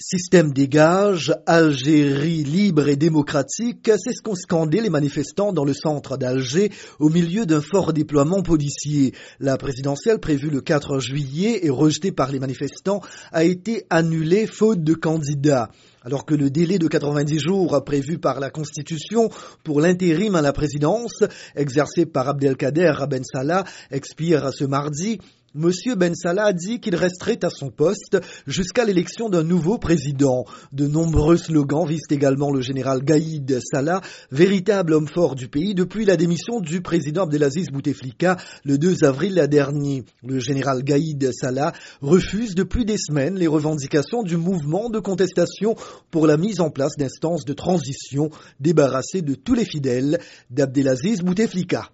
Système dégage, Algérie libre et démocratique, c'est ce qu'ont scandé les manifestants dans le centre d'Alger au milieu d'un fort déploiement policier. La présidentielle prévue le 4 juillet et rejetée par les manifestants a été annulée faute de candidats. Alors que le délai de 90 jours prévu par la Constitution pour l'intérim à la présidence, exercé par Abdelkader Ben Salah, expire ce mardi, Monsieur Ben Salah a dit qu'il resterait à son poste jusqu'à l'élection d'un nouveau président. De nombreux slogans visent également le général Gaïd Salah, véritable homme fort du pays depuis la démission du président Abdelaziz Bouteflika le 2 avril dernier. Le général Gaïd Salah refuse depuis des semaines les revendications du mouvement de contestation pour la mise en place d'instances de transition débarrassées de tous les fidèles d'Abdelaziz Bouteflika.